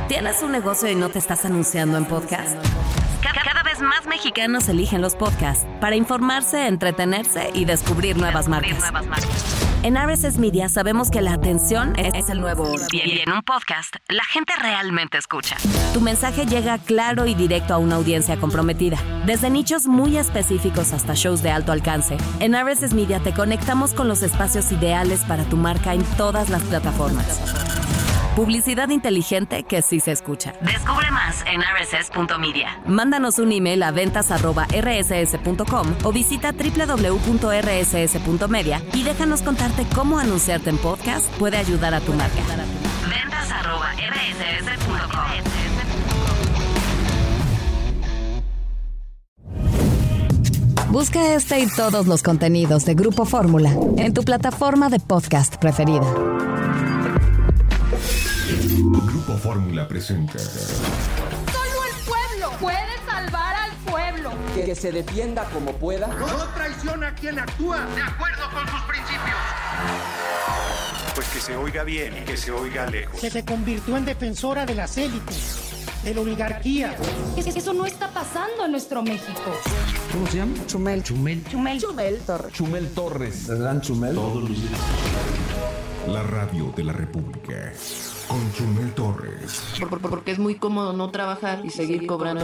¿Tienes un negocio y no te estás anunciando en podcast? Cada vez más mexicanos eligen los podcasts para informarse, entretenerse y descubrir nuevas marcas. En RSS Media sabemos que la atención es el nuevo oro. Y en un podcast, la gente realmente escucha. Tu mensaje llega claro y directo a una audiencia comprometida. Desde nichos muy específicos hasta shows de alto alcance, en RSS Media te conectamos con los espacios ideales para tu marca en todas las plataformas. Publicidad inteligente que sí se escucha. Descubre más en rss.media. Mándanos un email a ventas@rss.com o visita www.rss.media y déjanos contarte cómo anunciarte en podcast puede ayudar a tu marca. ventas@rss.com. Busca este y todos los contenidos de Grupo Fórmula en tu plataforma de podcast preferida. Grupo Fórmula presenta. Solo el pueblo puede salvar al pueblo. Que se defienda como pueda. No traiciona a quien actúa de acuerdo con sus principios. Pues que se oiga bien y que se oiga lejos. Que se convirtió en defensora de las élites, de la oligarquía. Eso no está pasando en nuestro México. ¿Cómo se llama? Chumel Torres. Chumel Torres. ¿El gran Chumel? Todos los días. La radio de la República. Con Chumel Torres. Porque es muy cómodo no trabajar y seguir cobrando.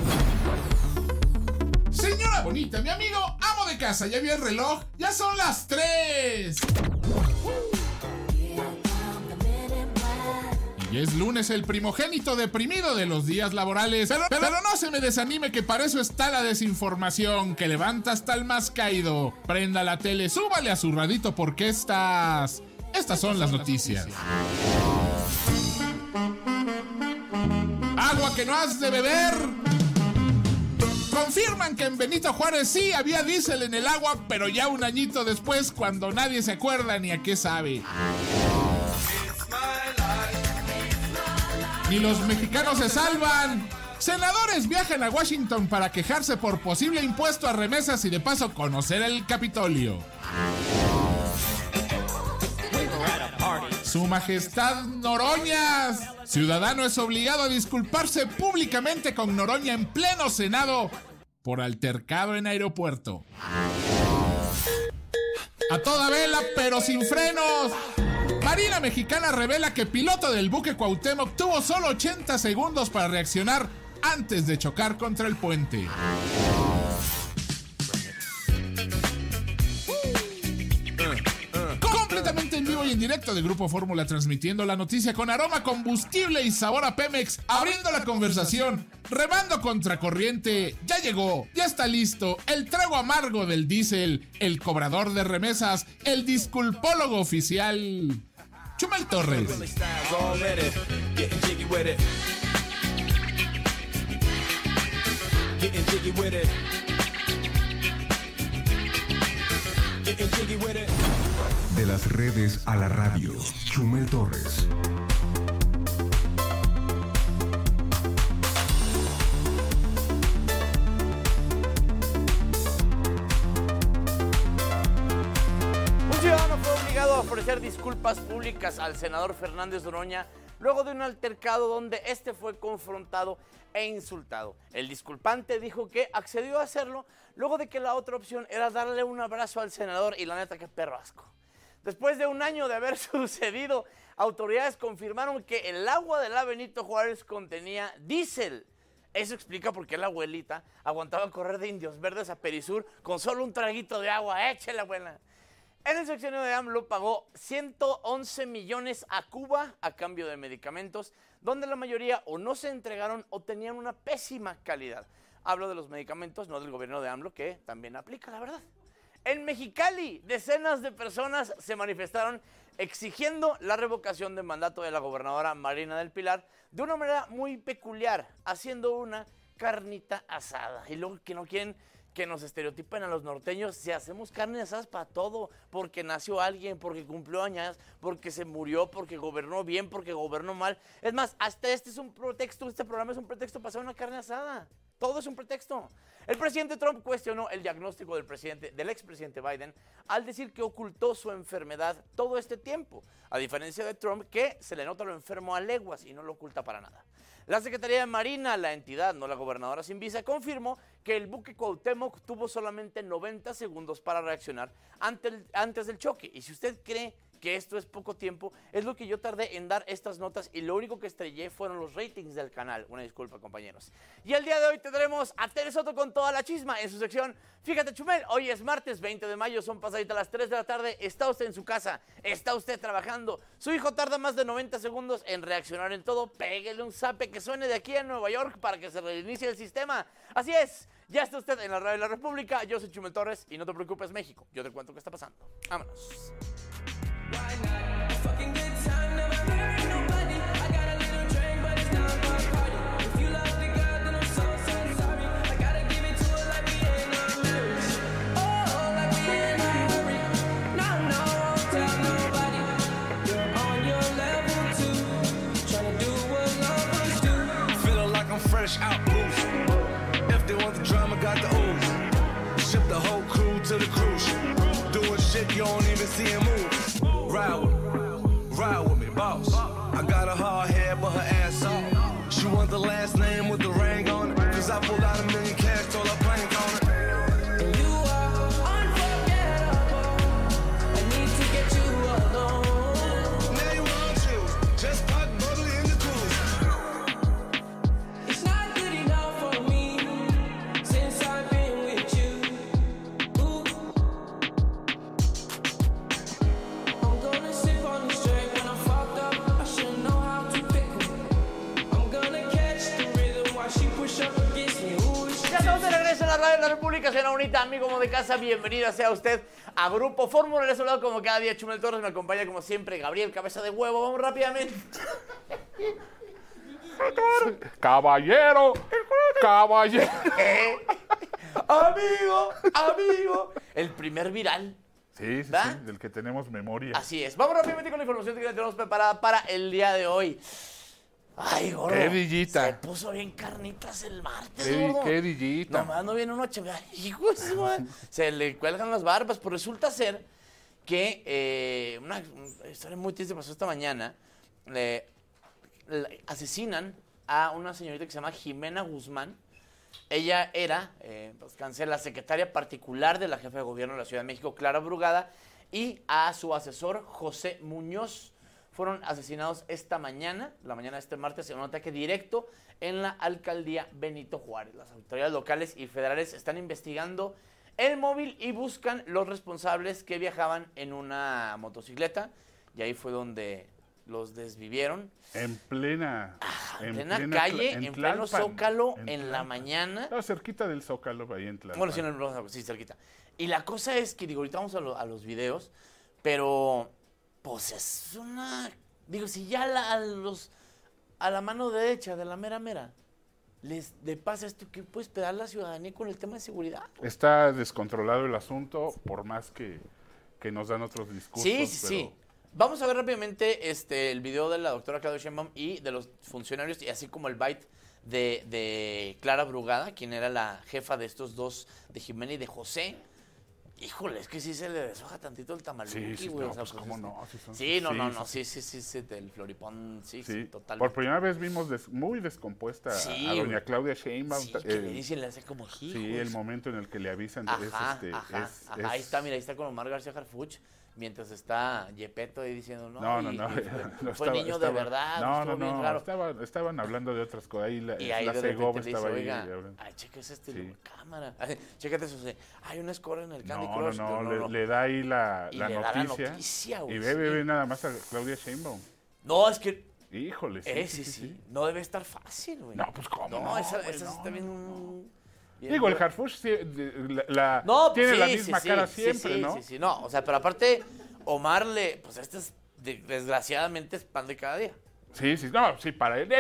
Señora bonita, mi amigo, amo de casa, ¿ya vio el reloj? ¡Ya son las 3! Y es lunes, el primogénito deprimido de los días laborales. Pero no se me desanime, que para eso está la desinformación, que levanta hasta el más caído. Prenda la tele, súbale a su radito porque estas son las noticias. Agua que no has de beber. Confirman que en Benito Juárez sí había diésel en el agua, pero ya un añito después, cuando nadie se acuerda ni a qué sabe. Ni los mexicanos se salvan. Senadores viajan a Washington para quejarse por posible impuesto a remesas y de paso conocer el Capitolio. Su Majestad Noroñas. Ciudadano es obligado a disculparse públicamente con Noroña en pleno Senado por altercado en aeropuerto. A toda vela, pero sin frenos. Marina mexicana revela que piloto del buque Cuauhtémoc tuvo solo 80 segundos para reaccionar antes de chocar contra el puente. Completamente en vivo y en directo de Grupo Fórmula, transmitiendo la noticia con aroma a combustible y sabor a Pemex, abriendo la conversación, remando contracorriente. Ya llegó, ya está listo, el trago amargo del diésel, el cobrador de remesas, el disculpólogo oficial, Chumel Torres. De las redes a la radio, Chumel Torres. Un ciudadano fue obligado a ofrecer disculpas públicas al senador Fernández Noroña luego de un altercado donde este fue confrontado e insultado. El disculpante dijo que accedió a hacerlo luego de que la otra opción era darle un abrazo al senador, y la neta, qué perro asco. Después de un año de haber sucedido, autoridades confirmaron que el agua de la Benito Juárez contenía diésel. Eso explica por qué la abuelita aguantaba correr de Indios Verdes a Perisur con solo un traguito de agua. ¡Échale, abuela! En el sexenio de AMLO pagó 111 millones a Cuba a cambio de medicamentos, donde la mayoría o no se entregaron o tenían una pésima calidad. Hablo de los medicamentos, no del gobierno de AMLO, que también aplica, la verdad. En Mexicali, decenas de personas se manifestaron exigiendo la revocación del mandato de la gobernadora Marina del Pilar de una manera muy peculiar, haciendo una carnita asada. Y luego que no quieren que nos estereotipen a los norteños si hacemos carne asadas para todo, porque nació alguien, porque cumplió años, porque se murió, porque gobernó bien, porque gobernó mal. Es más, hasta este es un pretexto, este programa es un pretexto para hacer una carne asada. Todo es un pretexto. El presidente Trump cuestionó el diagnóstico del expresidente Biden al decir que ocultó su enfermedad todo este tiempo, a diferencia de Trump, que se le nota lo enfermo a leguas y no lo oculta para nada. La Secretaría de Marina, la entidad, no la gobernadora sin visa, confirmó que el buque Cuauhtémoc tuvo solamente 90 segundos para reaccionar antes del choque. Y si usted cree que esto es poco tiempo, es lo que yo tardé en dar estas notas y lo único que estrellé fueron los ratings del canal. Una disculpa, compañeros. Y el día de hoy tendremos a Tere Soto con toda la chisma en su sección Fíjate, Chumel. Hoy es martes 20 de mayo, son pasaditas las 3 de la tarde. Está usted en su casa, está usted trabajando. Su hijo tarda más de 90 segundos en reaccionar en todo. Pégale un zape que suene de aquí a Nueva York para que se reinicie el sistema. Así es, ya está usted en la Radio de la República. Yo soy Chumel Torres y no te preocupes, México. Yo te cuento qué está pasando. Vámonos. Fresh out boost. If they want the drama, got the ooze. Ship the whole crew to the cruise ship. Doing shit you don't even see him move. Ride with me, boss. I got a hard head, but her ass off. She want the last name with the ring on it. Cause I pulled out $1 million cash, told her plank on it. And you are unforgettable. I need to get you alone. Now you want you, just put bubbly in the cooler. La Radio de la República, señora bonita, amigo como de casa, bienvenida sea usted a Grupo Fórmula. Les saludo como cada día Chumel Torres, me acompaña como siempre Gabriel Cabeza de Huevo. Vamos rápidamente. Caballero. Amigo. El primer viral. Sí, del que tenemos memoria. Así es. Vamos rápidamente con la información que tenemos preparada para el día de hoy. Ay, gordo. Qué dillita. Se puso bien carnitas el martes, gordo. Qué dillita. Nomás no viene uno chévere. Hijo de su madre. Se le cuelgan las barbas. Pues resulta ser que una historia muy triste pasó esta mañana. Asesinan a una señorita que se llama Jimena Guzmán. Ella era, la secretaria particular de la jefa de gobierno de la Ciudad de México, Clara Brugada, y a su asesor, José Muñoz. Fueron asesinados esta mañana, la mañana de este martes, en un ataque directo en la alcaldía Benito Juárez. Las autoridades locales y federales están investigando el móvil y buscan los responsables que viajaban en una motocicleta. Y ahí fue donde los desvivieron. En plena calle, en pleno Zócalo, en la mañana. No, cerquita del Zócalo, ahí en Tlalpan. Bueno, sí, cerquita. Y la cosa es que, ahorita vamos a los videos, pero pues es una... si ya a la mano derecha de la mera, le pasa esto, ¿qué puede esperar la ciudadanía con el tema de seguridad? Está descontrolado el asunto, por más que nos dan otros discursos. Sí. Vamos a ver rápidamente el video de la doctora Claudia Sheinbaum y de los funcionarios, y así como el bite de Clara Brugada, quien era la jefa de estos dos, de Jimena y de José. Híjole, es que sí se le deshoja tantito el tamaluki, sí, güey. No, pues cómo no. Sí, del floripón, sí, totalmente. Por primera vez vimos muy descompuesta a doña Claudia Sheinbaum. Sí, que le dicen, le hace como hijos. Sí, el momento en el que le avisan. Ahí está con Omar García Harfuch, mientras está Yepeto ahí diciendo, no, fue niño de verdad. No, raro. Estaban hablando de otras cosas. Ahí la Segov estaba ahí. Ay, chéquese cámara. Chécate eso. Hay una score en el Candy Crush. No, le da ahí la noticia. Y ve nada más a Claudia Sheinbaum. No, es que... Híjole, sí. No debe estar fácil, güey. No, pues cómo. No, esa está bien... Digo, el Harfuch tiene la misma cara siempre, ¿no? Sí. No, o sea, pero aparte, Omar desgraciadamente es pan de cada día. Sí, para él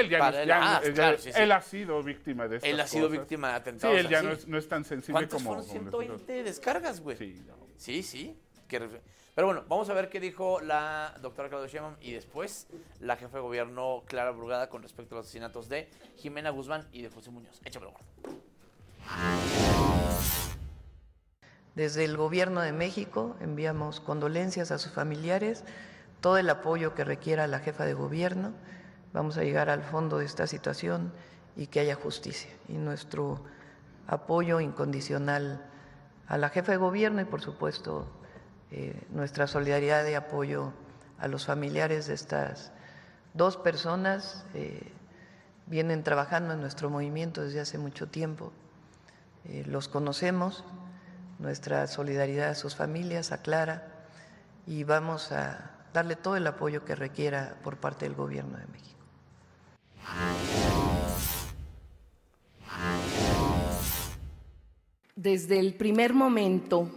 él ha sido víctima de estas cosas. Él ha sido víctima de atentados. Sí, él ya no es tan sensible como... ¿Cuántos fueron 120 descargas, güey? Sí. Sí. Pero bueno, vamos a ver qué dijo la doctora Claudia Sheinbaum y después la jefa de gobierno Clara Brugada con respecto a los asesinatos de Jimena Guzmán y de José Muñoz. Échamelo, gordo. Desde el Gobierno de México enviamos condolencias a sus familiares, todo el apoyo que requiera la jefa de gobierno. Vamos a llegar al fondo de esta situación y que haya justicia. Y nuestro apoyo incondicional a la jefa de gobierno y, por supuesto, nuestra solidaridad y apoyo a los familiares de estas dos personas. Vienen trabajando en nuestro movimiento desde hace mucho tiempo. Los conocemos, nuestra solidaridad a sus familias, a Clara, y vamos a darle todo el apoyo que requiera por parte del Gobierno de México. Desde el primer momento,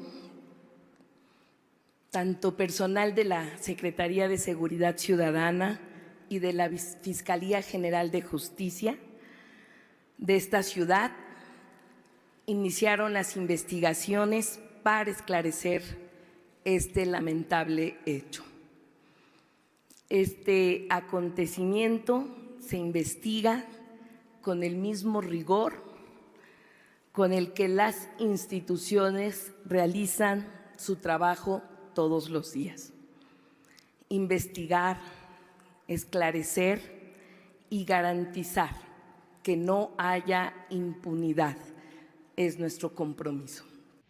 tanto personal de la Secretaría de Seguridad Ciudadana y de la Fiscalía General de Justicia de esta ciudad iniciaron las investigaciones para esclarecer este lamentable hecho. Este acontecimiento se investiga con el mismo rigor con el que las instituciones realizan su trabajo todos los días. Investigar, esclarecer y garantizar que no haya impunidad es nuestro compromiso.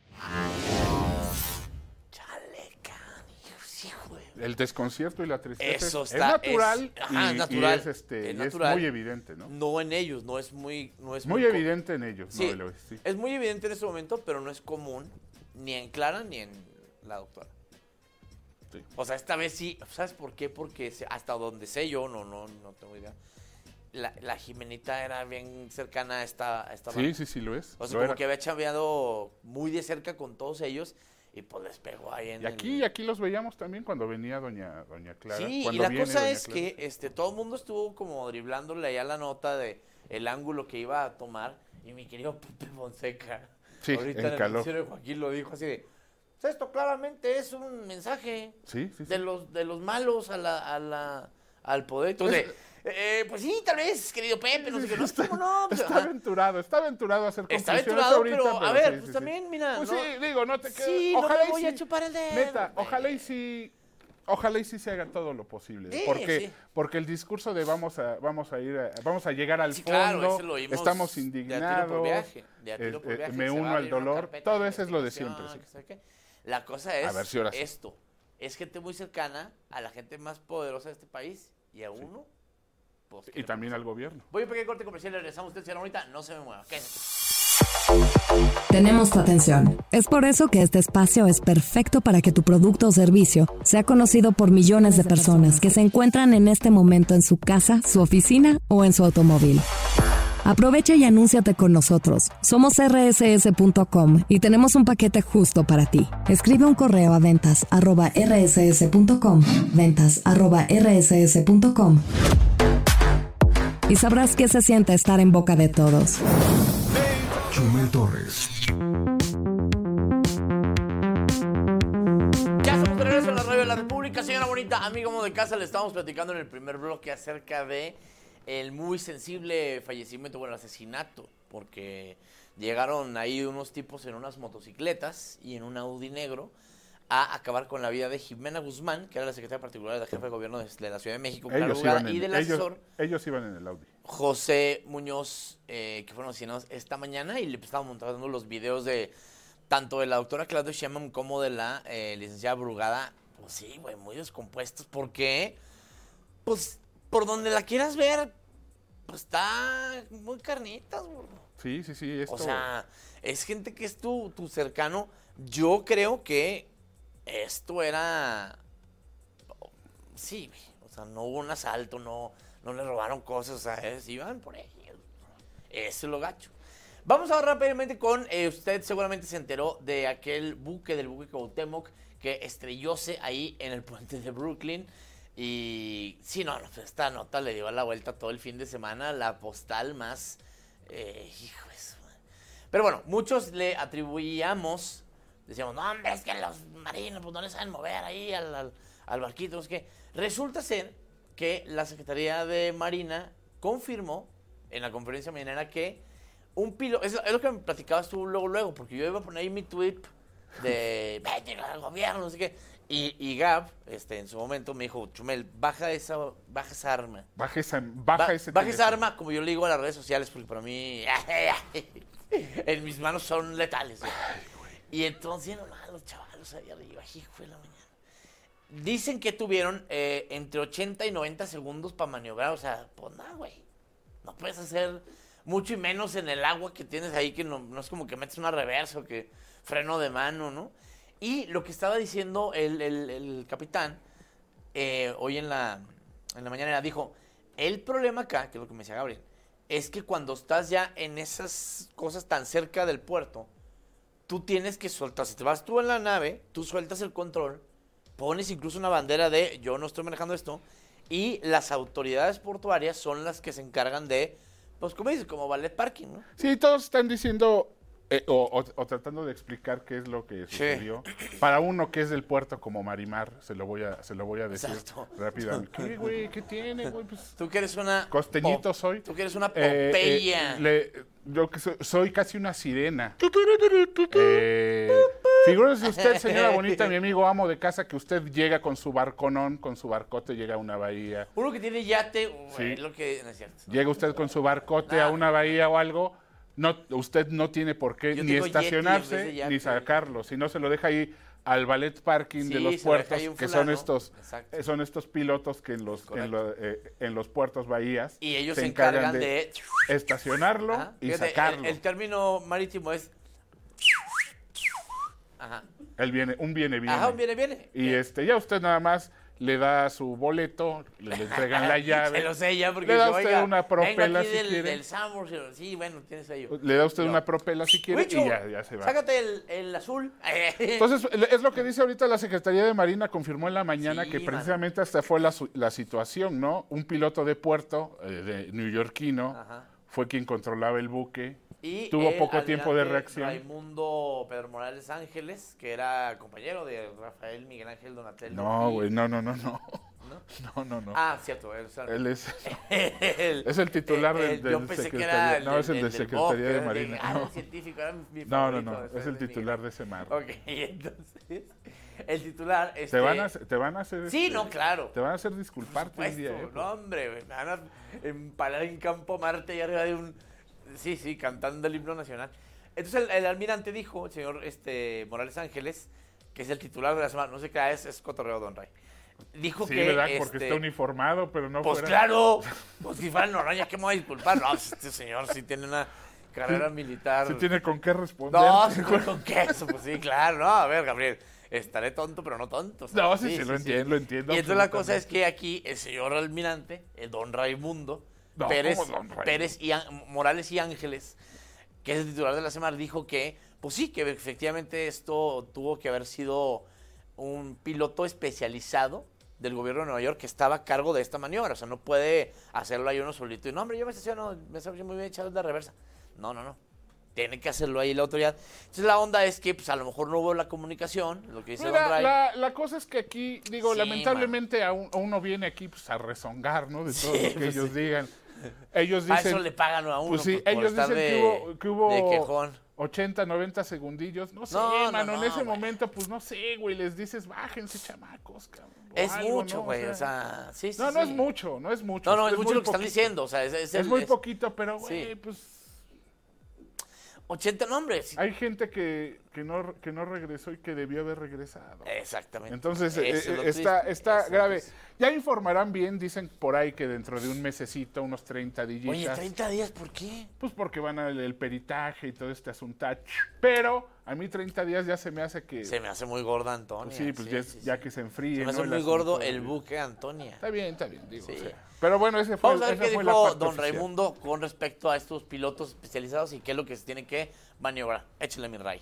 El desconcierto y la tristeza Eso es natural, natural. Es muy evidente, ¿no? No en ellos, no es muy evidente en ellos. Sí, no, sí, es muy evidente en este momento, pero no es común ni en Clara ni en la doctora. Sí. O sea, esta vez sí, ¿sabes por qué? Porque hasta donde sé yo, no tengo idea. La Jimenita era bien cercana a esta Sí, lo es. O sea, como que había chambeado muy de cerca con todos ellos y pues les pegó ahí en aquí los veíamos también cuando venía doña Clara. Sí, y la cosa es que todo el mundo estuvo como driblándole allá la nota de el ángulo que iba a tomar y mi querido Pepe Fonseca, ahorita en el noticiero de Joaquín lo dijo así de, esto claramente es un mensaje de los malos al poder. Entonces, pues sí, tal vez, querido Pepe, no sé qué, no sé cómo no. Pues, está aventurado a hacer conclusiones ahorita. Pero a ver, sí, pues también, mira. Pues no, sí, digo, no te quedes. Sí, ojalá no me voy a chupar el dedo. Neta, ojalá y sí se haga todo lo posible. Sí, porque el discurso de vamos a llegar al fondo, claro, estamos indignados, me uno al dolor, todo eso es lo de siempre. Sí. La cosa es ver si esto. Es gente muy cercana a la gente más poderosa de este país y a uno. Pues, y también al gobierno. Voy a un pequeño corte comercial, regresamos usted, señora bonita, no se me mueva. Tenemos tu atención. Es por eso que este espacio es perfecto para que tu producto o servicio sea conocido por millones de personas que se encuentran en este momento en su casa, su oficina o en su automóvil. Aprovecha y anúnciate con nosotros. Somos rss.com y tenemos un paquete justo para ti. Escribe un correo a ventas@rss.com, ventas@rss.com. Y sabrás qué se siente estar en boca de todos. Chumel Torres. Ya estamos de regreso en la radio de la República, señora bonita, amigo de casa. Le estamos platicando en el primer bloque acerca de el muy sensible fallecimiento, el asesinato, porque llegaron ahí unos tipos en unas motocicletas y en un Audi negro a acabar con la vida de Jimena Guzmán, que era la secretaria particular de la jefa de gobierno de la Ciudad de México, y del asesor. Ellos iban en el Audi. José Muñoz, que fueron asesinados esta mañana, y le estaban montando los videos de tanto de la doctora Claudia Sheinbaum como de la licenciada Brugada. Pues sí, güey, muy descompuestos, porque pues por donde la quieras ver, pues está muy carnitas, güey. Sí. O sea, es gente que es tu cercano. Yo creo que esto era... Sí, güey. O sea, no hubo un asalto, no le robaron cosas, o sea, iban por ellos. Eso es lo gacho. Vamos ahora rápidamente con... usted seguramente se enteró de del buque Cuauhtémoc, que estrellóse ahí en el puente de Brooklyn. Y sí, esta nota le dio la vuelta todo el fin de semana, la postal más... hijo de su madre. Pero bueno, muchos le atribuíamos, decíamos, no, hombre, es que los marinos pues, no le saben mover ahí al barquito. Es que resulta ser que la Secretaría de Marina confirmó en la conferencia mañanera que un piloto, es lo que me platicabas tú luego, porque yo iba a poner ahí mi tweet de vete al gobierno, no sé qué. Y Gab, en su momento me dijo, Chumel, baja esa arma. Baja ese arma, como yo le digo a las redes sociales, porque para mí en mis manos son letales. Y entonces, los chavalos ahí arriba, hijo de la mañana. Dicen que tuvieron entre 80 y 90 segundos para maniobrar, o sea, pues nada, güey. No puedes hacer mucho y menos en el agua que tienes ahí, que no es como que metes una reversa o que freno de mano, ¿no? Y lo que estaba diciendo el capitán hoy en la mañana dijo, el problema acá, que es lo que me decía Gabriel, es que cuando estás ya en esas cosas tan cerca del puerto, tú tienes que soltar. Si te vas tú en la nave, tú sueltas el control, pones incluso una bandera de yo no estoy manejando esto, y las autoridades portuarias son las que se encargan de, pues como dices, como valet parking, ¿no? Sí, todos están diciendo... O tratando de explicar qué es lo que sucedió. Sí. Para uno que es del puerto como Marimar, se lo voy a decir rápidamente. ¿Qué, güey? ¿Qué tiene, güey? Pues, tú que eres una... Costeñito soy. Tú que eres una Popeye. Yo que soy casi una sirena. Figúrese usted, señora bonita, mi amigo amo de casa, que usted llega con su barconón, con su barcote, llega a una bahía. Uno que tiene yate, sí. Lo que no es cierto. Llega usted con su barcote a una bahía o algo... No, usted no son por qué ni estacionarse ni sacarlo, sino se lo deja ahí al valet parking de los puertos, que son estos pilotos que en los puertos bahías y ellos se encargan de estacionarlo y sacarlo. El término marítimo es un viene. Un viene. Y ya usted nada más le da su boleto, le entregan la llave. Se lo sella porque le da usted una propela si quiere. Del Samur, sí, bueno, tiene sello. Le da usted una propela si quiere y ya se va. Sácate el azul. Entonces, es lo que dice ahorita la Secretaría de Marina, confirmó en la mañana que precisamente hasta fue la situación, ¿no? Un piloto de puerto, de neoyorquino, fue quien controlaba el buque. Y tuvo poco tiempo de reacción. Raimundo Pedro Morales Ángeles, que era compañero de Rafael Miguel Ángel Donatello. No, güey, no. ¿No? No. Ah, cierto. Él es el titular del Secretaría. No, es el de Secretaría de Marina. El científico, era mi favorito. No, es el titular de ese mar. Ok, entonces, el titular... Te van a hacer... Sí, no, claro. Te van a hacer disculparte un día. No, hombre, me van a empalar en Campo Marte y arriba de un... Sí, cantando el himno nacional. Entonces el almirante dijo, el señor Morales Ángeles, que es el titular de la semana, no sé qué es cotorreo, Don Ray. Dijo sí, que... ¿verdad? Porque está uniformado, pero no pues fuera... claro, pues si fuera Noroña, ¿qué me voy a disculpar? No, este señor sí tiene una carrera militar. Sí tiene con qué responder. No, sí tiene con qué, eso, pues sí, claro. No, a ver, Gabriel, estaré tonto, pero no tonto. ¿Sabes? No, sí, lo entiendo. Y entonces la cosa es que aquí el señor almirante, el Don Raimundo, Pérez y Morales y Ángeles, que es el titular de la semana, dijo que, pues sí, que efectivamente esto tuvo que haber sido un piloto especializado del gobierno de Nueva York que estaba a cargo de esta maniobra. O sea, no puede hacerlo ahí uno solito. Y no, hombre, yo me estaciono, me sabía muy bien echado de reversa. No. Tiene que hacerlo ahí la autoridad. Entonces la onda es que pues a lo mejor no hubo la comunicación, lo que dice Don Ray. La cosa es que aquí, digo, sí, lamentablemente uno viene aquí pues, a rezongar, ¿no? De todo lo que ellos digan. Ellos dicen... A eso le pagan a uno. Pues sí, por ellos dicen que hubo de quejón. 80, 90 segundillos. No sé, mano, en ese momento, pues no sé, güey, les dices, bájense, chamacos, cabrón. Es mucho, güey, o sea, sí. No es mucho. No, es mucho lo que están diciendo, o sea, es muy poquito, pero, güey, pues... 80 nombres. Hay gente que no regresó y que debió haber regresado. Exactamente. Entonces, está grave. Ya informarán bien, dicen por ahí que dentro de un mesecito, unos 30 días. Oye, ¿30 días por qué? Pues porque van al peritaje y todo este asuntacho. Pero a mí 30 días ya se me hace que... Se me hace muy gorda Antonia. Pues sí, ya que se enfríe. Se me hace muy gordo el buque Antonia. Está bien, digo. Sí. O sea, pero bueno, ese fue, vamos a ver qué dijo Don Raimundo con respecto a estos pilotos especializados y qué es lo que se tiene que maniobrar. Échale, mi Ray.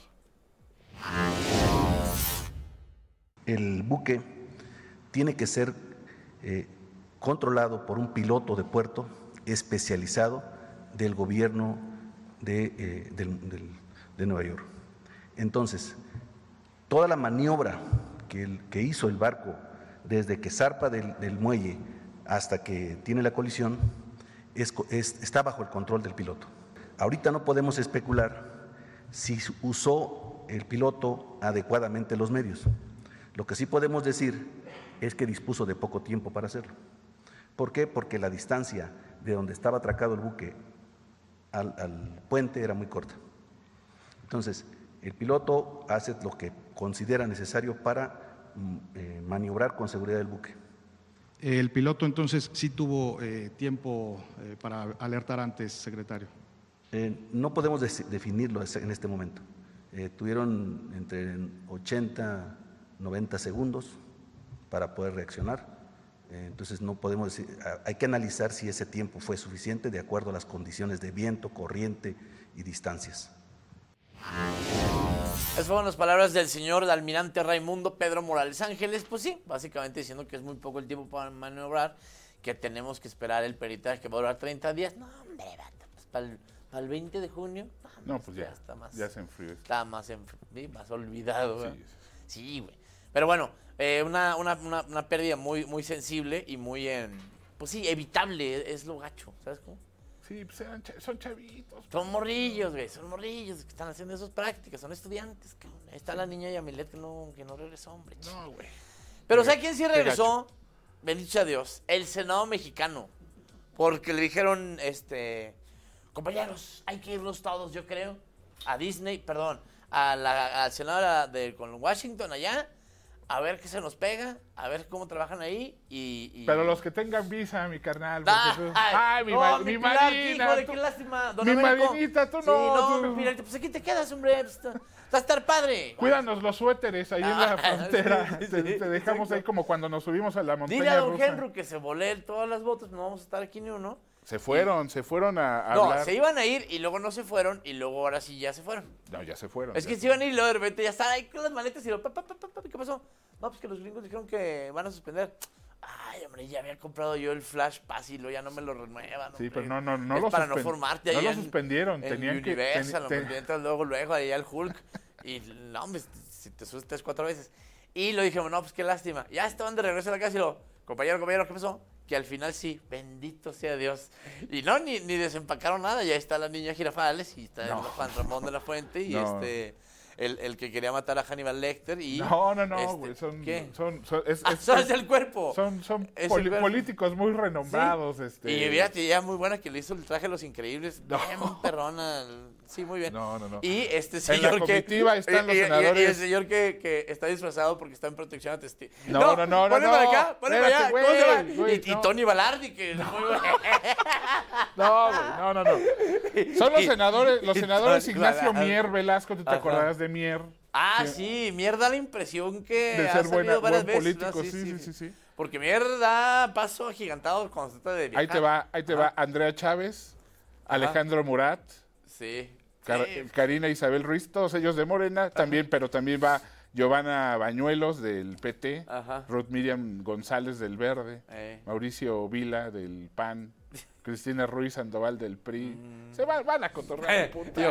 El buque tiene que ser controlado por un piloto de puerto especializado del gobierno de Nueva York. Entonces, toda la maniobra que hizo el barco desde que zarpa del muelle hasta que tiene la colisión está bajo el control del piloto. ahorita no podemos especular si usó el piloto adecuadamente los medios. Lo que sí podemos decir es que dispuso de poco tiempo para hacerlo. ¿Por qué? Porque la distancia de donde estaba atracado el buque al puente era muy corta. Entonces, el piloto hace lo que considera necesario para maniobrar con seguridad el buque. El piloto entonces sí tuvo tiempo para alertar antes, secretario. No podemos definirlo en este momento. Tuvieron entre 80 y 90 segundos para poder reaccionar. Entonces no podemos decir, hay que analizar si ese tiempo fue suficiente de acuerdo a las condiciones de viento, corriente y distancias. Esas fueron las palabras del señor almirante Raimundo Pedro Morales Ángeles. Pues sí, básicamente diciendo que es muy poco el tiempo para maniobrar, que tenemos que esperar el peritaje que va a durar 30 días. No, hombre, pues para el 20 de junio. No, pues ya está más. Ya se enfrió. Está más olvidado. Sí, güey. Pero bueno, una pérdida muy, muy sensible y muy, pues sí, evitable, es lo gacho, ¿sabes cómo? Sí, pues son chavitos. Son morrillos, güey, que están haciendo esas prácticas, son estudiantes, cabrón. Ahí está la niña Yamilet que no regresó, hombre. No, güey. Pero ¿sabes quién sí regresó? Bendito sea Dios, el Senado mexicano. Porque le dijeron, compañeros, hay que irnos todos, yo creo, a Disney, perdón, al Senado con Washington allá, a ver qué se nos pega, a ver cómo trabajan ahí y... Pero los que tengan visa, mi carnal. Mi Marina. Híjole, qué lástima. Mi Marinita, tú no. Sí, Pilar, pues aquí te quedas, hombre. Va a estar padre. Cuídanos los suéteres ahí en la frontera. Te dejamos ahí como cuando nos subimos a la montaña rusa. Dile a don Henry que se volé todas las botas, no vamos a estar aquí ni uno. Se fueron a hablar. No, se iban a ir y luego no se fueron y luego ahora sí ya se fueron. No, ya se fueron. Es que se iban a ir y luego de repente ya están ahí con las maletas y ¿qué pasó? No, pues que los gringos dijeron que van a suspender. Ay, hombre, ya había comprado yo el Flash Pass y luego ya no me lo renuevan. Sí, pero no es para no formarte ahí. No lo suspendieron. Tenían Universal, entras luego ahí al Hulk y no, hombre, si te subes 3-4 veces. Y lo dijimos, no, pues qué lástima. Ya estaban de regreso a la casa y lo, compañero, ¿qué pasó? Que al final sí, bendito sea Dios. Y no, ni desempacaron nada. Ya está la niña Girafales y está el Juan Ramón de la Fuente y el que quería matar a Hannibal Lecter y... No, güey, es el cuerpo. Son políticos muy renombrados. ¿Sí? Y fíjate, ya muy buena que le hizo el traje de Los Increíbles. Bien perrona. Sí, muy bien. No. Y este señor en la comitiva están los senadores. Y el señor que está disfrazado porque está en protección a testigos. No. Ponle para acá, ponle para allá. ¿Cómo se llama? Y Tony Balardi, que es muy bueno. No. Son los senadores Ignacio Mier Velasco, ¿tú te acordarás de Mier? Sí, Mier da la impresión que de ha ser salido varias veces. Político, sí. Porque Mier da paso agigantado cuando se trata de viajar. Ahí te va Andrea Chávez, Alejandro Murat. Sí. Karina Isabel Ruiz, todos ellos de Morena, pero también va Giovanna Bañuelos del PT, Ruth Miriam González del Verde, Mauricio Vila del PAN, Cristina Ruiz Sandoval del PRI. Se van a cotorrear.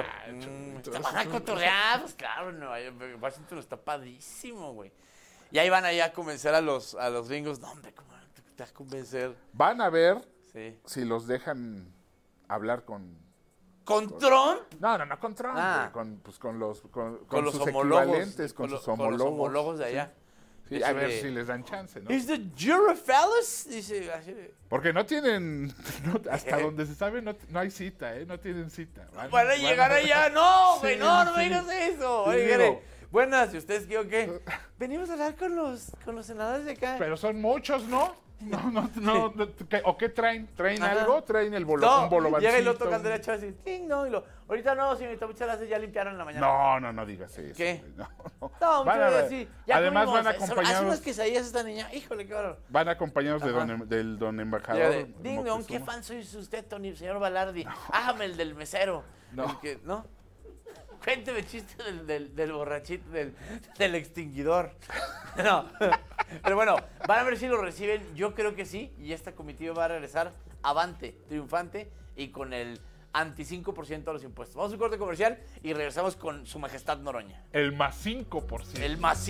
Se van a cotorrear, pues claro, Washington está padrísimo, güey. Y ahí van a convencer a los gringos. No, hombre, ¿cómo te vas a convencer? Van a ver si los dejan hablar con Trump. No, con Trump. Con los sus equivalentes, con sus homólogos. Con los homólogos de allá. Sí, a ver si les dan chance, ¿no? ¿Es the Jurafellus? Dice. Porque no tienen, hasta donde se sabe, no hay cita, No tienen cita. Van a llegar allá. No, güey, no me digas eso. Oye, buenas, ¿y ustedes qué? Venimos a hablar con los senadores de acá. Pero son muchos, ¿no? No. ¿O qué traen? ¿Traen algo? ¿Traen un bolovancito? Llega y lo toca Andrea Chávez y ahorita no, señorita, muchas gracias, ya limpiaron en la mañana. No digas eso. ¿Qué? No, muchas gracias, sí. Además van acompañados. Hace unas quesadillas esta niña, híjole, qué bárbaro. Van acompañados del don embajador. Ding dong, ¿qué fan soy usted, Tony, señor Balardi? Hágame el del mesero. ¿No? Cuénteme chiste del borrachito, del extinguidor. No. Pero bueno, van a ver si lo reciben. Yo creo que sí. Y esta comitiva va a regresar avante, triunfante y con el anti 5% de los impuestos. Vamos a un corte comercial y regresamos con su majestad Noroña. El más 5%. El más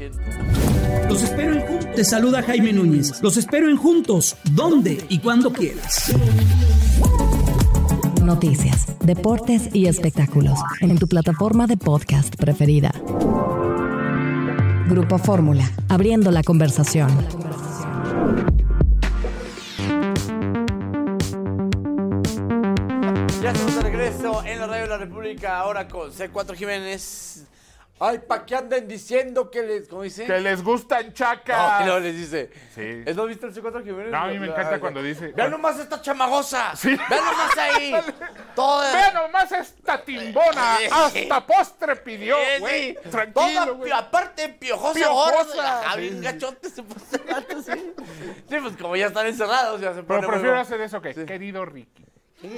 5%. Los espero en Juntos. Te saluda Jaime Núñez. Los espero en Juntos. ¿Dónde y cuándo quieras? noticias, deportes y espectáculos en tu plataforma de podcast preferida. Grupo Fórmula, abriendo la conversación. Ya estamos de regreso en la Radio de la República, ahora con C4 Jiménez. Ay, ¿pa' qué anden diciendo que les, ¿cómo dice? Que les gustan chacas. No, les dice. Sí. ¿No viste el C4 Jiménez? No, a mí me encanta cuando dice. Vean nomás esta chamagosa. Sí. Vean nomás ahí. Vean nomás esta timbona. Hasta postre pidió, güey. Tranquilo, güey. Aparte, piojosa. Bien gachote se puso gato, sí. Sí, pues como ya están encerrados, ya se pone. Pero prefiero hacer eso que, querido Ricky. Sí.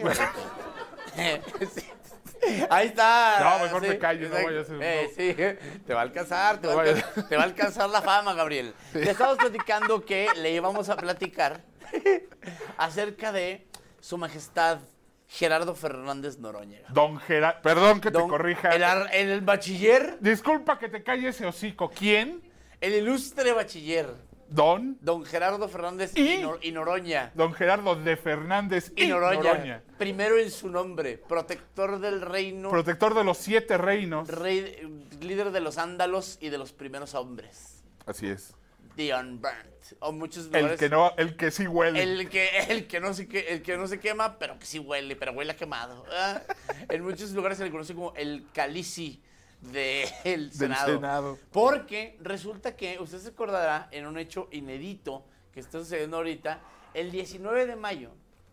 Ahí está. No, mejor me callo, no vaya a ser. Sí, te va a alcanzar, te va a alcanzar la fama, Gabriel. Sí. Le estamos platicando que le íbamos a platicar acerca de Su Majestad Gerardo Fernández Noroña. Don Gerardo, perdón que te corrija. El bachiller. Disculpa que te calle ese hocico. ¿Quién? El ilustre bachiller. Don Gerardo Fernández y Noroña. Don Gerardo de Fernández y Noroña. Primero en su nombre, protector del reino. Protector de los 7 reinos. Líder de los ándalos y de los primeros hombres. Así es. The Unburnt. O muchos lugares. El que sí huele. El que no se quema, pero que sí huele, pero huele a quemado. En muchos lugares se le conoce como el Calici del Senado. Porque resulta que, usted se acordará, en un hecho inédito que está sucediendo ahorita, el 19 de mayo,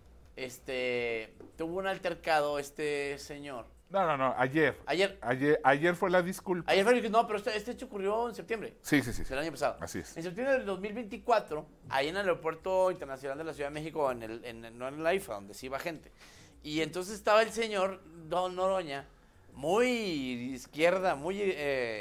tuvo un altercado este señor. No, ayer fue la disculpa. No, pero este hecho ocurrió en septiembre. Sí. El año pasado. Así es. En septiembre del 2024, ahí en el Aeropuerto Internacional de la Ciudad de México, no en la IFA, donde sí iba gente. Y entonces estaba el señor Don Noroña, muy izquierda, muy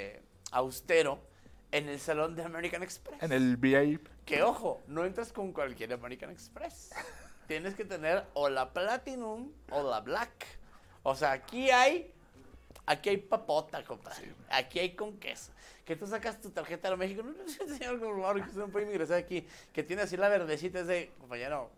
austero, en el salón de American Express. En el VIP. Que ojo, no entras con cualquier American Express. Tienes que tener o la Platinum o la Black. O sea, aquí hay papota, compadre. Sí. Aquí hay con queso. Que tú sacas tu tarjeta de México. No, señor, que usted no puede ingresar aquí. Que tiene así la verdecita, es de, compañero,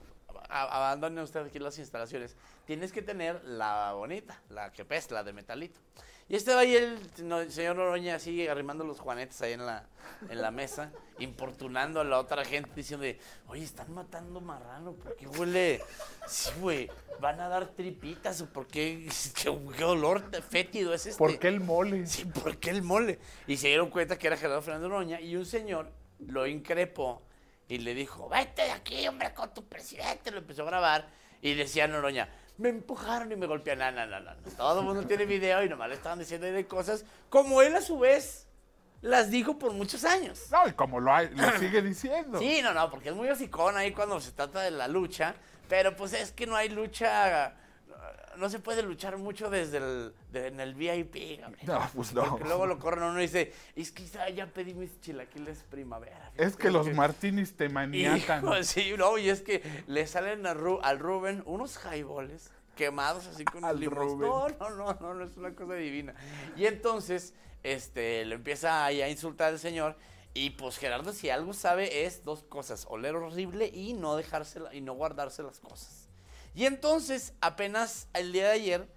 abandone usted aquí las instalaciones. Tienes que tener la bonita, la que pesa, la de metalito. Y estaba ahí el señor Noroña así arrimando los juanetes ahí en la mesa, importunando a la otra gente, diciendo, oye, están matando marrano, ¿por qué huele? Sí, güey, ¿van a dar tripitas o por qué? ¿Qué olor fétido es este? ¿Por qué el mole? Sí, ¿por qué el mole? Y se dieron cuenta que era Gerardo Fernández Noroña y un señor lo increpó y le dijo, vete de aquí, hombre, con tu presidente. Lo empezó a grabar y decía Noroña, me empujaron y me golpearon. No. Todo el mundo tiene video y nomás le estaban diciendo de cosas como él a su vez las dijo por muchos años. No, y como lo sigue diciendo. Sí, no, porque es muy hocicón ahí cuando se trata de la lucha, pero pues es que no hay lucha, no se puede luchar mucho en el VIP. No, pues no. Porque luego lo corren a uno y dice, es que ya pedí mis chilaquiles primavera. Es que los martinis te maniatan. Hijo, sí, no, y es que le salen al Rubén unos highballs quemados así con limón. No, es una cosa divina. Y entonces, lo empieza ahí a insultar al señor. Y pues Gerardo, si algo sabe, es 2 cosas: oler horrible y no guardarse las cosas. Y entonces, apenas el día de ayer,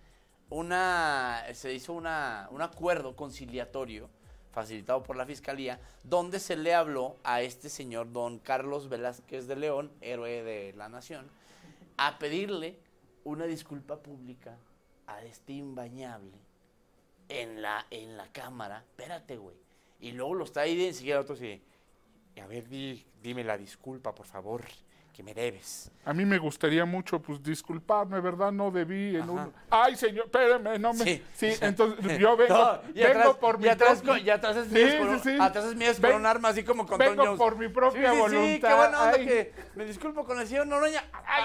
se hizo un acuerdo conciliatorio facilitado por la Fiscalía, donde se le habló a este señor, don Carlos Velázquez de León, héroe de la nación, a pedirle una disculpa pública a este imbañable en la cámara. Espérate, güey. Y luego lo está ahí de enseguida otro así, a ver, dime la disculpa, por favor, que me debes. A mí me gustaría mucho, pues, disculparme, ¿verdad? No debí en un... Ay, señor, espérame, no me... Sí, entonces yo vengo por mi... Y atrás es mío con un arma así como con Tom Jones. Vengo por mi propia voluntad. Sí, qué buena onda que me disculpo con el señor Noroña.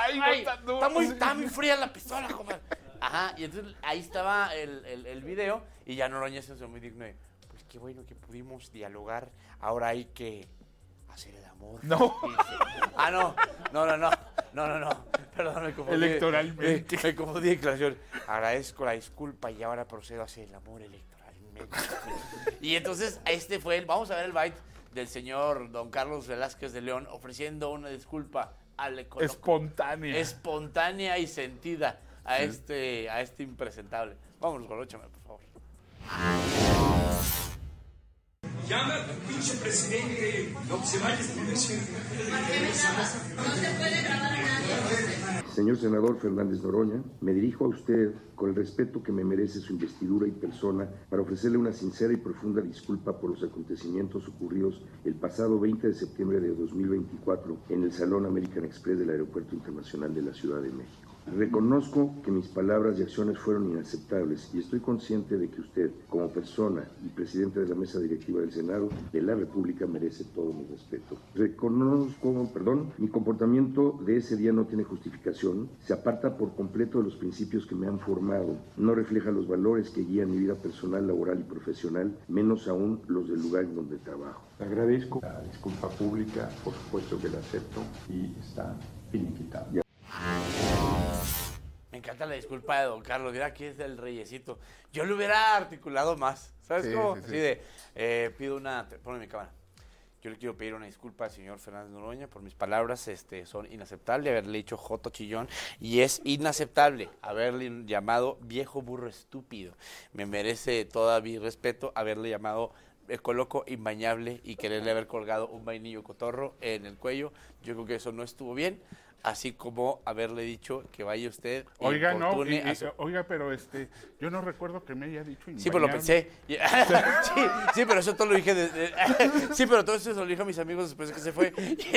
Está muy fría la pistola, compadre. Ajá, y entonces ahí estaba el video y ya Noroña se hizo muy digno de, pues qué bueno que pudimos dialogar, ahora hay que hacer el amor. No. No. Perdón, me confundí. Electoralmente. Me confundí de declaración. Agradezco la disculpa y ahora procedo a hacer el amor electoralmente. Y entonces vamos a ver el byte del señor don Carlos Velázquez de León ofreciendo una disculpa al espontánea y sentida. a este impresentable. Vámonos con Chumel, por favor. Llama al pinche presidente, no se vaya esta elección. ¿Por qué me llamas? No se puede grabar a nadie. Señor senador Fernández Noroña, me dirijo a usted con el respeto que me merece su investidura y persona para ofrecerle una sincera y profunda disculpa por los acontecimientos ocurridos el pasado 20 de septiembre de 2024 en el Salón American Express del Aeropuerto Internacional de la Ciudad de México. Reconozco que mis palabras y acciones fueron inaceptables y estoy consciente de que usted, como persona y presidente de la mesa directiva del Senado de la República, merece todo mi respeto. Reconozco, mi comportamiento de ese día no tiene justificación, se aparta por completo de los principios que me han formado, no refleja los valores que guían mi vida personal, laboral y profesional, menos aún los del lugar en donde trabajo. Le agradezco la disculpa pública, por supuesto que la acepto y está finiquitado. Me encanta la disculpa de don Carlos, mira, aquí es el reyesito. Yo lo hubiera articulado más, ¿sabes cómo? Sí. Así de, pido una, ponme mi cámara. Yo le quiero pedir una disculpa al señor Fernández Noroña por mis palabras, son inaceptables, haberle dicho joto chillón, y es inaceptable haberle llamado viejo burro estúpido. Me merece todo mi respeto haberle llamado coloco imbañable y quererle haber colgado un vainillo cotorro en el cuello. Yo creo que eso no estuvo bien. Así como haberle dicho que vaya usted. Oiga, no, oiga, pero yo no recuerdo que me haya dicho imbañable. Sí, pues lo pensé. sí, pero eso todo lo dije. Sí, pero todo eso lo dije a mis amigos después de que se fue.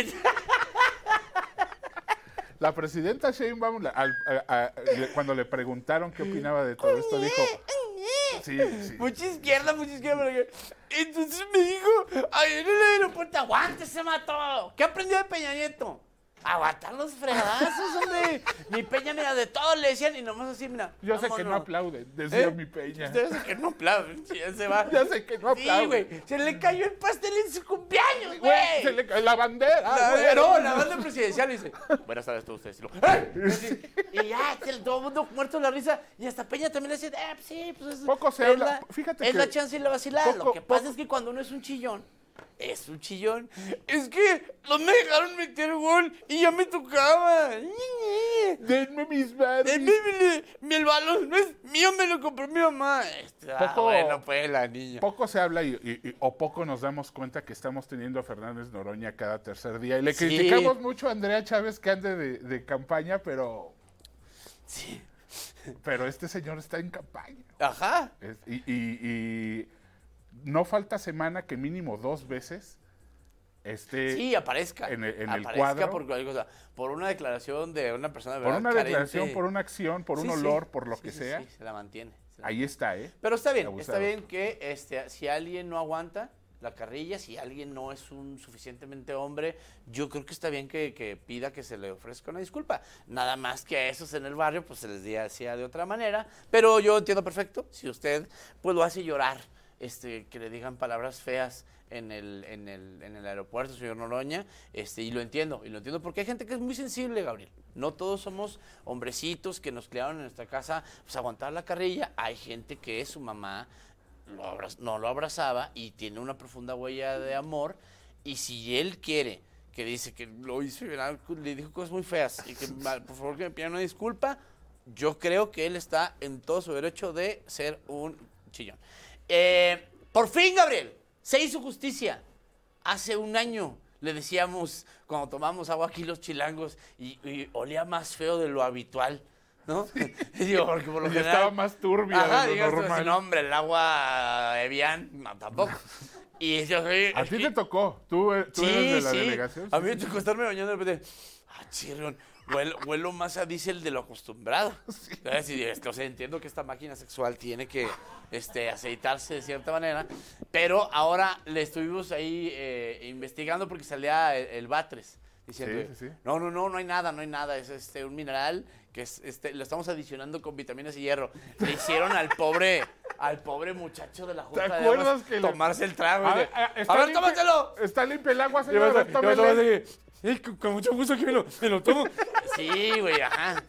La presidenta Sheinbaum, cuando le preguntaron qué opinaba de todo esto, dijo... Sí. Mucha izquierda. Entonces me dijo, ay, en el aeropuerto, aguántese, mató. ¿Qué aprendió de Peña Nieto? Aguantar los fregadazos, hombre. Mi Peña, mira, de todo le decían y nomás así, mira. Yo sé que no aplauden, decía mi Peña. Yo sé que no aplauden, ya se va. Ya sé que no aplauden. Sí, güey, se le cayó el pastel en su cumpleaños, güey. La bandera. La bandera presidencial, dice, buenas tardes a todos ustedes. Y ya, todo el mundo muerto de la risa. Y hasta Peña también le dice, sí, pues poco se habla. Fíjate es la chance y la vacilada. Lo que pasa es que cuando uno es un chillón, es un chillón. Es que no me dejaron meter gol y ya me tocaba. Denme mis Barbies. El balón no es mío, me lo compró mi mamá. Bueno, pues la niña. Poco se habla o poco nos damos cuenta que estamos teniendo a Fernández Noroña cada tercer día. Y le criticamos mucho a Andrea Chávez que ande de campaña, pero... Sí. Pero este señor está en campaña. Ajá. Y no falta semana que mínimo 2 veces aparezca en el cuadro. Por cualquier cosa. Por una declaración de una persona de verdad carente. Por una declaración, por una acción, por un olor, por lo que sea. Sí, se la mantiene. Ahí está, Pero está bien que si alguien no aguanta la carrilla, si alguien no es un suficientemente hombre, yo creo que está bien que pida que se le ofrezca una disculpa. Nada más que a esos en el barrio, pues se les decía de otra manera. Pero yo entiendo perfecto, si usted pues lo hace llorar, que le digan palabras feas en el aeropuerto, señor Noroña, y lo entiendo porque hay gente que es muy sensible, Gabriel. No todos somos hombrecitos que nos criaron en nuestra casa, pues aguantar la carrilla. Hay gente que su mamá no lo abrazaba y tiene una profunda huella de amor, y si él quiere, que dice que lo hizo, le dijo cosas muy feas y que por favor que me pidan una disculpa, yo creo que él está en todo su derecho de ser un chillón. Por fin, Gabriel, se hizo justicia. Hace un año le decíamos, cuando tomamos agua aquí los chilangos, y olía más feo de lo habitual, ¿no? Sí. Digo, porque por lo general estaba más turbia de lo normal. No, hombre, el agua Evian, no, tampoco. Y yo, ¿a ti te tocó? ¿Tú eres de la delegación? A mí me tocó estarme bañando de repente. Chirrión, huelo más a diésel de lo acostumbrado. Sí. O sea, entiendo que esta máquina sexual tiene que aceitarse de cierta manera, pero ahora le estuvimos ahí investigando porque salía el Batres diciendo, sí. No hay nada, es un mineral que lo estamos adicionando con vitaminas y hierro. Le hicieron al pobre muchacho de la Junta ¿te acuerdas de tomarse el trago? A ver, limpio, tómatelo. Está limpio el agua, señor. Tómele. Con mucho gusto que me lo tomo. Sí, güey, ajá.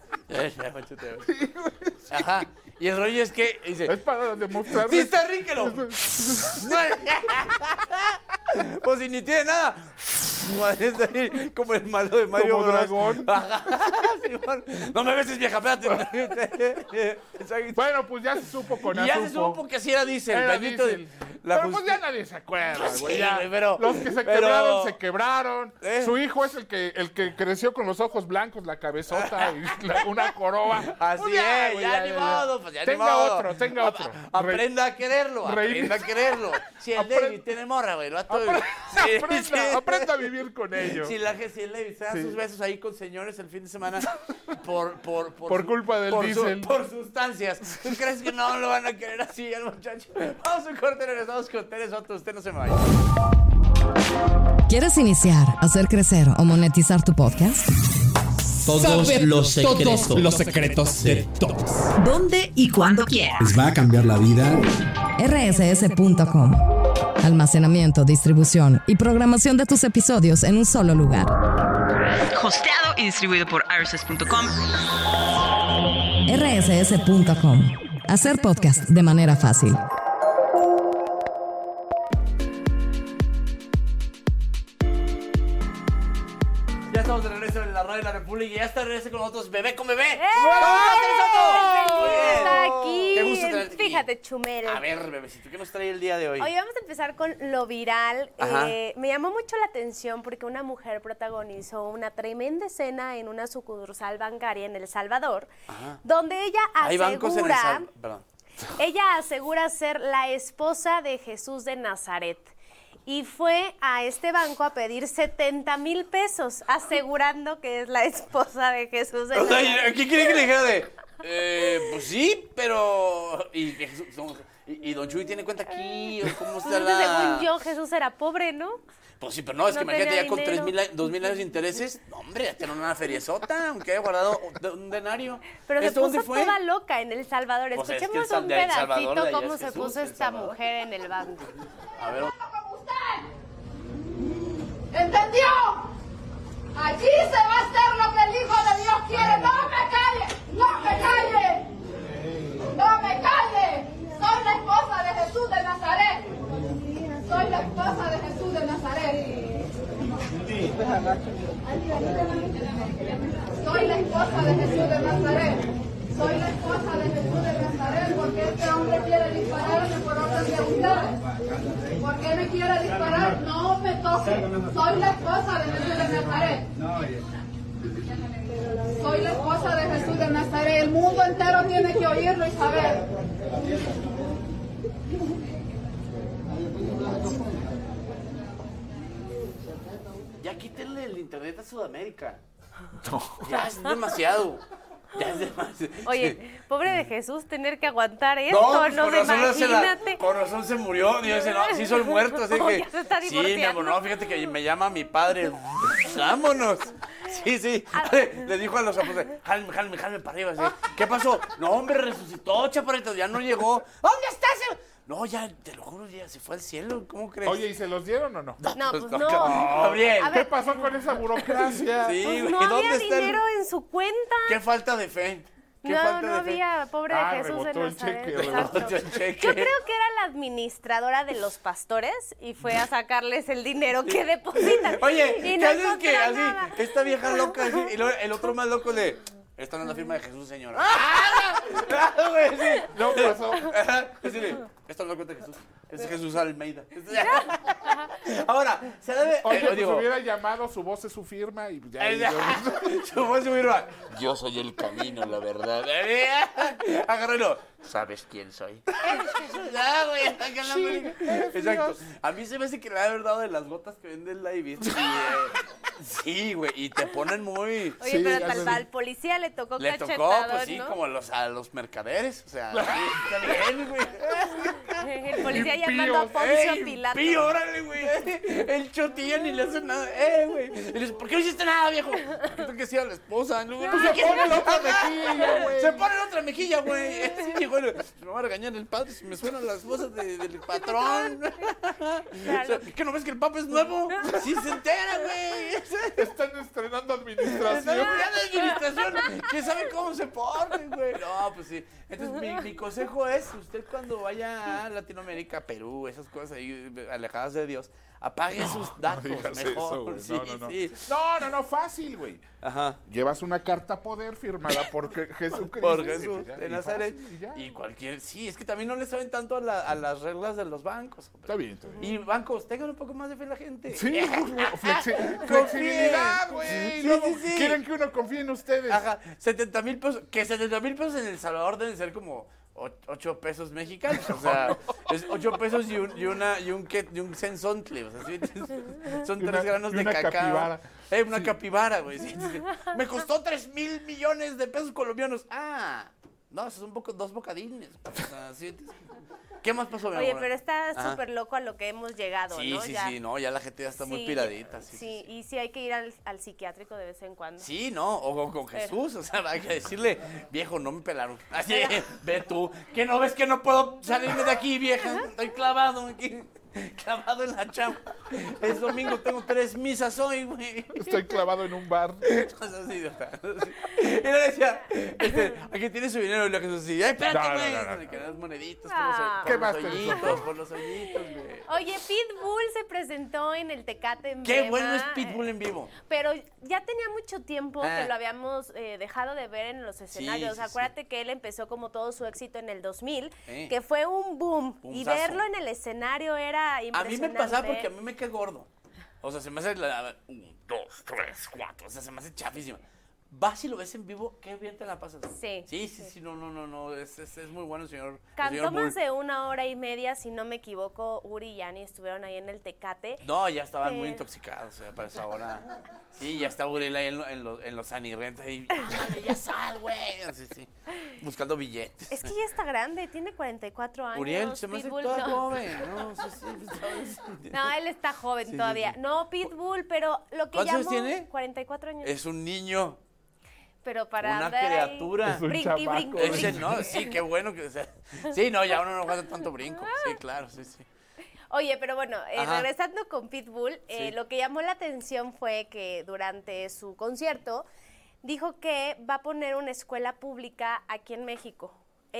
Ajá. Y el rollo es que dice, es para demostrar. Sí, está rico. Pues si ni tiene nada. Como el malo de Mario Como Bros. dragón. Simón. No me beses, vieja, espérate. Bueno, pues ya se supo con Y ya se supo que así era Diesel. Bendito Diesel. Pero pues ya nadie se acuerda, güey. Sí, Ya. pero, los que se quebraron, se quebraron. Su hijo es el que creció con los ojos blancos, la cabezota y una joroba. Así pues es, güey, ya ni modo, pues ya ni modo. Tenga otro. Aprenda a quererlo, aprenda a quererlo. Si el David tiene morra, güey, lo va todo. Aprenda a vivir con ellos. Si el David se da sus besos ahí con señores el fin de semana por culpa del diésel. Por sustancias. ¿Tú crees que no lo van a querer así al muchacho? Vamos a un corte, regresamos con Teres Otto. Usted no se me vaya. ¿Quieres iniciar, hacer crecer o monetizar tu podcast? Todos los secretos de todos. ¿Dónde y cuándo quieras? Les va a cambiar la vida. rss.com. Almacenamiento, distribución y programación de tus episodios en un solo lugar. Hosteado y distribuido por rss.com. rss.com. Hacer podcast de manera fácil. Ya estamos de regreso en la radio de la República y ya está de regreso con nosotros Bebé con Bebé. Está aquí. Qué gusto tenerte aquí. Fíjate, Chumel. A ver, bebecito, ¿qué nos trae el día de hoy? Hoy vamos a empezar con lo viral. Me llamó mucho la atención porque una mujer protagonizó una tremenda escena en una sucursal bancaria en El Salvador, donde ella asegura, ella asegura ser la esposa de Jesús de Nazaret. Y fue a este banco a pedir 70,000 pesos, asegurando que es la esposa de Jesús de Nazaret. ¿Qué quiere que le dijera de? Pues sí, pero... ¿Y Don Chuy tiene cuenta aquí? ¿O cómo está la...? Según yo, Jesús era pobre, ¿no? Pues sí, pero no, es que imagínate ya con 2,000 años de intereses. No, hombre, ya tiene una feriezota, aunque haya guardado un denario. Pero se puso toda loca en El Salvador. Pues escuchemos un pedacito cómo se puso esta mujer en el banco. A ver... ¿Entendió? Allí se va a hacer lo que el Hijo de Dios quiere. ¡No me calle! ¡No me calle! ¡No me calle! Soy la esposa de Jesús de Nazaret. Soy la esposa de Jesús de Nazaret. Soy la esposa de Jesús de Nazaret. Soy la esposa de Jesús de Nazaret porque este hombre quiere dispararme por orden de ustedes. ¿Por qué me quiere disparar? No me toque. Soy la esposa de Jesús de Nazaret. Soy la esposa de Jesús de Nazaret. El mundo entero tiene que oírlo y saber. Ya quítenle el internet a Sudamérica. No. Ya es demasiado. Ya es demasiado. Oye, pobre de Jesús tener que aguantar esto, no imagínate. Con razón se murió, dice, no, sí soy muerto, así que... Ya se está sí, mi amor, no, fíjate que me llama mi padre, vámonos. Sí, le dijo a los apóstoles, jálme para arriba, así. ¿Qué pasó? No, hombre, resucitó, chaparrito, ya no llegó. ¿Dónde estás? No, ya, te lo juro, ya se fue al cielo, ¿cómo crees? Oye, ¿y se los dieron o no? No, pues no. Gabriel. ¿Qué pasó con esa burocracia? Sí, pues no había dinero en su cuenta. Qué falta de fe. No había, pobre de Jesús de Nazaret. Yo creo que era la administradora de los pastores y fue a sacarles el dinero que depositan. Oye, y ¿qué haces que así, esta vieja loca, así, y luego el otro más loco le... Esta no es la firma de Jesús, señora. ¡Ah! Güey, sí. No pasó. Esta no es la cuenta de Jesús. Es Jesús Almeida. Ahora, se debe... Oye, pues hubiera llamado, su voz es su firma y ya... Su voz es su firma. Yo soy el camino, la verdad. Agárralo. ¿Sabes quién soy? Eres Jesús. Güey, acá en la película. Exacto. A mí se me hace que le haber dado de las gotas que vende el David. Sí, güey, y te ponen muy... Oye, sí, pero al policía le tocó cachetadón, le tocó, pues sí, ¿no? Como a los mercaderes, o sea, está bien, güey. El policía llamando a Poncio Pilato. Pío, órale, güey. El chotillo ni le hace nada. Güey. Y le dice, ¿por qué no hiciste nada, viejo? Porque que sea la esposa. No, pues se pone la otra mejilla, güey. Se pone la otra mejilla, güey. Sí, güey. Me va a regañar el padre si me suena la esposa del patrón. Claro. ¿Qué no ves que el papa es nuevo? Sí se entera, güey. Están estrenando administración. ¿Quién sabe cómo se pone, güey? No, pues sí. Entonces, mi consejo es, usted cuando vaya a Latinoamérica, Perú, esas cosas ahí alejadas de Dios, Apague sus datos, mejor. No, fácil, güey. Ajá. Llevas una carta poder firmada por Jesucristo. Por Jesús de Nazaret. Y cualquier... Sí, es que también no le saben tanto a las reglas de los bancos. Está bien. Y bancos, tengan un poco más de fe en la gente. Sí, flexibilidad, güey. Sí. Quieren que uno confíe en ustedes. Ajá, 70,000 pesos. Que 70,000 pesos en El Salvador deben ser como 8 pesos mexicanos. O sea, es 8 pesos y un sensontle. O sea, ¿sí? Son 3 granos de cacao. Capibara. Una capibara, güey. Sí. Me costó 3,000 millones de pesos colombianos. No, esos son 2 bocadines. O sea, ¿sí? ¿Qué más pasó, mi amor? Oye, pero está súper loco a lo que hemos llegado, ¿no? Sí, ya la gente ya está muy piradita. Sí, y sí hay que ir al psiquiátrico de vez en cuando. Sí, ¿no? O con Jesús, o sea, hay que decirle, viejo, no me pelaron. Así, ve tú, ¿qué no ves que no puedo salirme de aquí, vieja? Estoy clavado aquí. Clavado en la chamba. Es domingo, tengo 3 misas hoy, güey. Estoy clavado en un bar. Así, idiota. Y le decía, aquí tiene su dinero. Y le Jesús así, espérate, güey. Que das moneditas por los hoyitos, güey. Oye, Pitbull se presentó en el Tecate en Qué bueno es Pitbull en vivo. Pero ya tenía mucho tiempo que lo habíamos dejado de ver en los escenarios. Acuérdate que él empezó como todo su éxito en el 2000, que fue un boom. Y verlo en el escenario era a mí me pasaba porque a mí me cae gordo. O sea, se me hace 1, 2, 3, 4. O sea, se me hace chafísima. Vas y lo ves en vivo, qué bien te la pasas. Sí. Sí, no. Es muy bueno el señor. Cantó más de 1 hora y media, si no me equivoco. Uri y Yani estuvieron ahí en el Tecate. No, ya estaban muy intoxicados, o sea, para esa hora. Sí, ya está Uriel ahí en los anirrentes ahí. Ya sal, güey. Sí. Buscando billetes. Es que ya está grande, tiene 44 años. Uriel se me hace toda joven. No, él está joven todavía. No, Pitbull, pero lo que ¿cuántos llamó... años tiene? 44 años. Es un niño. Pero para una andar criatura. Es un brinqui. No, sí, qué bueno que sea. Sí, no, ya uno no hace tanto brinco. Sí, claro, sí. Oye, pero bueno, regresando con Pitbull, lo que llamó la atención fue que durante su concierto dijo que va a poner una escuela pública aquí en México.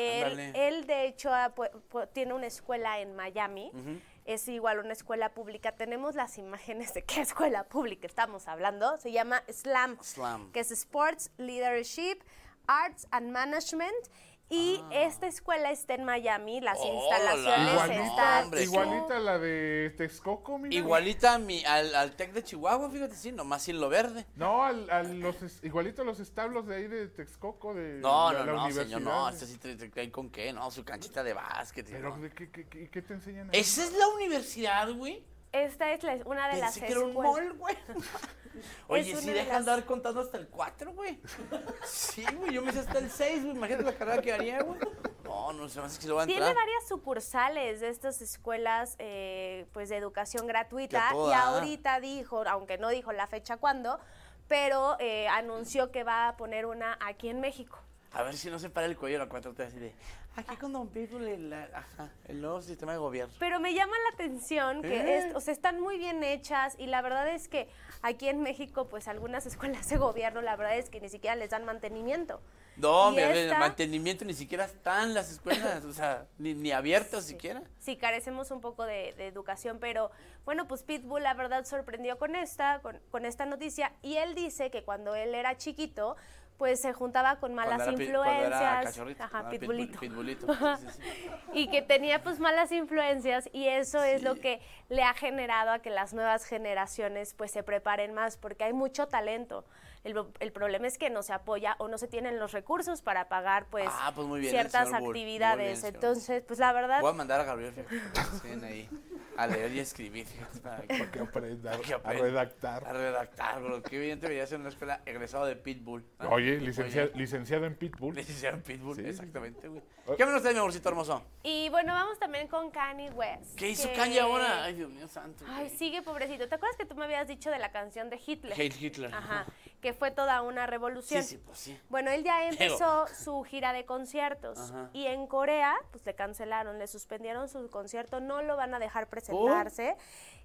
Él de hecho, tiene una escuela en Miami. Es igual una escuela pública. Tenemos las imágenes de qué escuela pública estamos hablando. Se llama SLAM, que es Sports Leadership, Arts and Management. Y esta escuela está en Miami, las instalaciones están... Igualita a la de Texcoco, mira. Igualita al TEC de Chihuahua, fíjate, sí, nomás sin lo verde. No, igualito a los establos de ahí de Texcoco, de la universidad. Señor, no, este sí te con qué, no, su canchita de básquet. ¿Pero qué te enseñan ahí? ¿Esa es la universidad, güey? Esta es una de las escuelas. Pensé que era un mall, güey. Oye, sí dejan de andar contando hasta el 4, güey. Sí, güey, yo me hice hasta el 6, güey. Imagínate la carrera que haría, güey. No, se me hace que se lo va a entrar. Tiene varias sucursales de estas escuelas, pues, de educación gratuita. Y ahorita dijo, aunque no dijo la fecha cuándo, pero anunció que va a poner una aquí en México. A ver si no se para el cuello la 4T así de... Aquí con Don Pitbull, el nuevo sistema de gobierno. Pero me llama la atención que están muy bien hechas y la verdad es que aquí en México, pues algunas escuelas de gobierno, la verdad es que ni siquiera les dan mantenimiento. No, mantenimiento ni siquiera están las escuelas, o sea, ni abiertas siquiera. Sí, carecemos un poco de educación, pero bueno, pues Pitbull la verdad sorprendió con esta noticia y él dice que cuando él era chiquito, pues se juntaba con malas influencias. Pitbullito. Sí. Y que tenía pues malas influencias y eso es lo que le ha generado a que las nuevas generaciones pues se preparen más porque hay mucho talento. El problema es que no se apoya o no se tienen los recursos para pagar pues muy bien, ciertas actividades. Entonces, pues la verdad... Voy a mandar a Gabriel ahí a leer y escribir. Para que aprenda a redactar. A redactar, bro. Qué bien debería ser una escuela egresado de Pitbull. Oye, licenciado en Pitbull. Licenciado en Pitbull, sí. Exactamente, güey. ¿Qué menos trae, mi amorcito hermoso? Y bueno, vamos también con Kanye West. ¿Qué hizo Kanye ahora? Ay, Dios mío santo. Ay, sigue pobrecito. ¿Te acuerdas que tú me habías dicho de la canción de Hitler? Hail Hitler. Ajá. Que fue toda una revolución. Sí, pues sí. Bueno, él ya empezó su gira de conciertos y en Corea, pues le cancelaron, le suspendieron su concierto, no lo van a dejar presentarse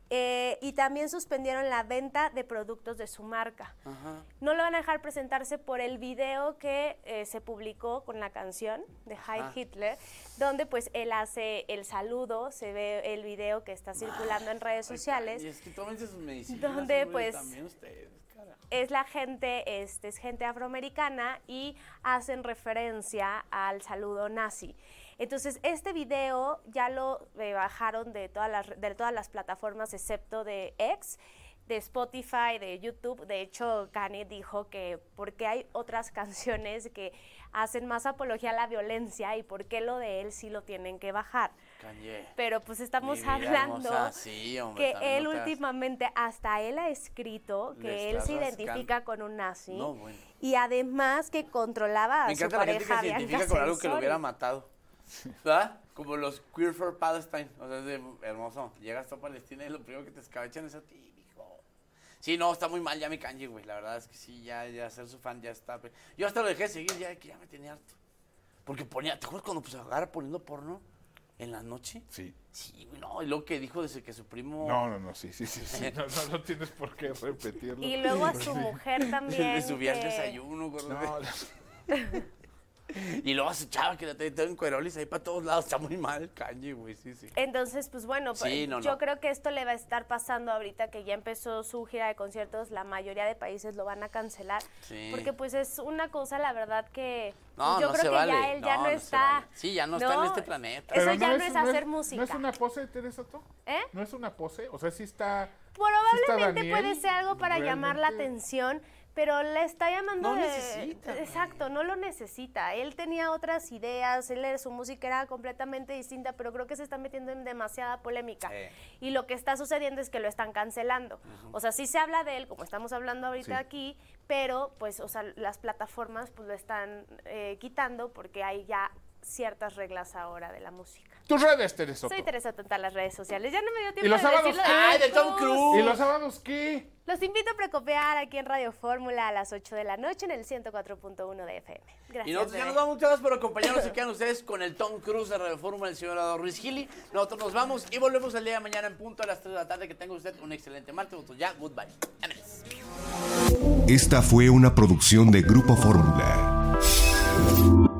Y también suspendieron la venta de productos de su marca. Ajá. No lo van a dejar presentarse por el video que se publicó con la canción de Heil Hitler, donde pues él hace el saludo, se ve el video que está circulando en redes sociales. Y es que tomen sus medicinas, donde hombre, pues también ustedes, carajo. Es la gente, es gente afroamericana y hacen referencia al saludo nazi. Entonces, este video ya lo bajaron de todas las plataformas excepto de X, de Spotify, de YouTube. De hecho, Kanye dijo que porque hay otras canciones que hacen más apología a la violencia y por qué lo de él sí lo tienen que bajar. Kanye. Pero pues estamos hablando sí, hombre, que él últimamente, hasta él ha escrito que él se identifica con un nazi. No, bueno. Y además que controlaba a su pareja. Me encanta la gente que se identifica con algo que lo hubiera matado. ¿Verdad? Como los Queer for Palestine. O sea, es hermoso. Llegas a Palestina y lo primero que te escabechan es a ti, hijo. Sí, no, está muy mal ya mi Kanye, güey. La verdad es que sí, ya ser su fan ya está. Yo hasta lo dejé de seguir, ya me tenía harto. Porque ponía, ¿te acuerdas cuando pues agarra poniendo porno en la noche? Sí. Sí, no, y luego que dijo desde que su primo... No, sí. No tienes por qué repetirlo. Y luego a su mujer también. Le subía el desayuno, güey. No. Y luego a su chava que la tenía en cuerolis ahí para todos lados. Está muy mal Kanye, güey, sí. Entonces, pues bueno, sí, yo creo que esto le va a estar pasando ahorita que ya empezó su gira de conciertos. La mayoría de países lo van a cancelar. Sí. Porque pues es una cosa, la verdad que yo creo que ya él ya no está. Vale. Sí, ya no está en este planeta. Eso ya no es hacer música. ¿No es una pose, Teresa Soto? ¿No es una pose? O sea, sí está... Probablemente sí puede ser algo para llamar la atención, pero le está llamando no necesita. Exacto, no lo necesita. Él tenía otras ideas, su música era completamente distinta, pero creo que se está metiendo en demasiada polémica. Y lo que está sucediendo es que lo están cancelando. O sea, sí se habla de él, como estamos hablando ahorita aquí, pero pues, o sea, las plataformas pues lo están quitando porque hay ya ciertas reglas ahora de la música. ¿Tus redes, Teresa Soto? Soy Teresa Soto en las redes sociales. Ya no me dio tiempo ¿Y los de sábados decirlo. ¡Ay, de Tom Cruise! ¿Y los sábados qué? Los invito a precopiar aquí en Radio Fórmula a las 8 de la noche en el 104.1 de FM. Gracias. Y nosotros ya nos vamos, muchas gracias por acompañarnos. Se quedan ustedes con el Tom Cruise de Radio Fórmula, el señor Ruiz Gili. Nosotros nos vamos y volvemos el día de mañana en punto a las 3 de la tarde. Que tenga usted un excelente martes. Nosotros ya, goodbye. Esta fue una producción de Grupo Fórmula.